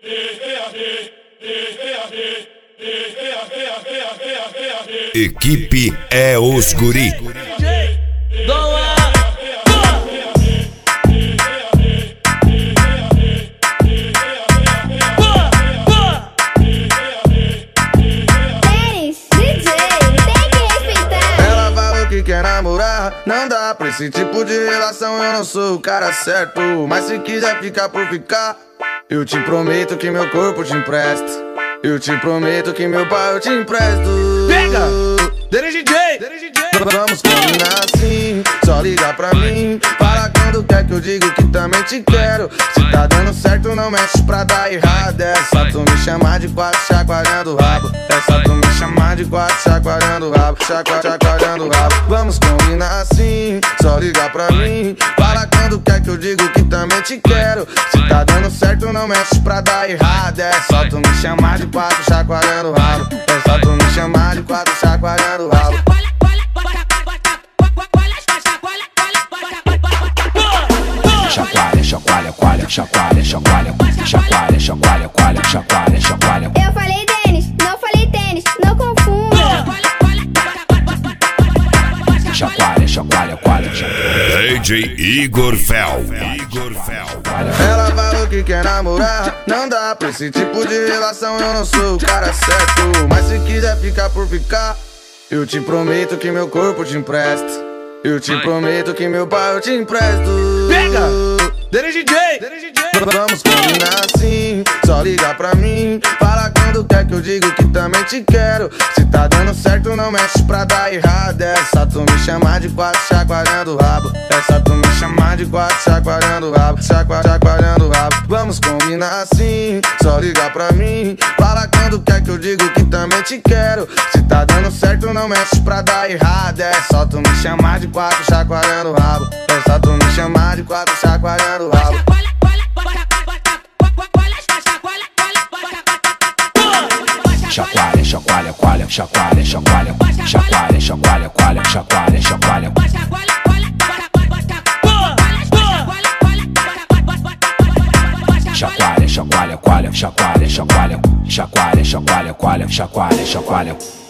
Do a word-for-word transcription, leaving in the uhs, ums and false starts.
Equipe é os guri. Quer namorar, não dá pra esse tipo de relação. Eu não sou o cara certo, mas se quiser ficar por ficar, eu te prometo que meu corpo te empresto. Eu te prometo que meu pai eu te empresto. Pega! Dele D J! Vamos combinar assim, só ligar pra mim. Fala quando quer que eu digo que também te quero. Se tá dando certo não mexe pra dar errado. É só tu me chamar de quatro chacoalhando o rabo. É só tu me chamar de quatro chacoalhando o rabo. Chacua, chacoalhando o rabo. Vamos combinar assim, só ligar pra mim. Fala quando quer que eu digo que também te quero. Se tá dando certo não mexe pra dar errado. É só tu me chamar de quatro chacoalhando o rabo. É só tu me chamar de quatro chacoalhando o rabo. Chacoalha, chacoalha, coalha, chacoalha, chacoalha, chacoalha, chacoalha, coalha, chacoalha, chacoalha. Eu falei tênis, não falei tênis, não confunda. Chacoalha, chacoalha, coalha, D J Igor Fel. Igor Fel. Ela falou que quer namorar, não dá pra esse tipo de relação. Eu não sou o cara certo, mas se quiser ficar por ficar, eu te prometo que meu corpo te empresto. Eu te prometo que meu pai eu te empresto. Pega! Dele D J! Vamos combinar assim, só ligar pra mim. Fala quando quer que eu digo que também te quero. Se tá dando certo não mexe pra dar errado. É só tu me chamar de quatro chacoalhando o rabo. É só tu me chamar de quatro chacoalhando o rabo. Chacua, chacoalhando o rabo. Vamos combinar assim, só ligar pra mim. Fala quando quer que eu digo que também te quero. Se tá dando certo não mexe pra dar errado. É só tu me chamar de quatro chacoalhando o rabo. É só tu me chamar de quatro chacoalhando o rabo. chacoalha, chacoalha, coalha, chacoalha, chacoalha, chacoalha, chacoalha, coalha, chacoalha, chacoalha. Chacoalha, chacoalha, coalha, chacoalha, chacoalha, chacoalha, chacoalha, coalha, chacoalha, chacoalha.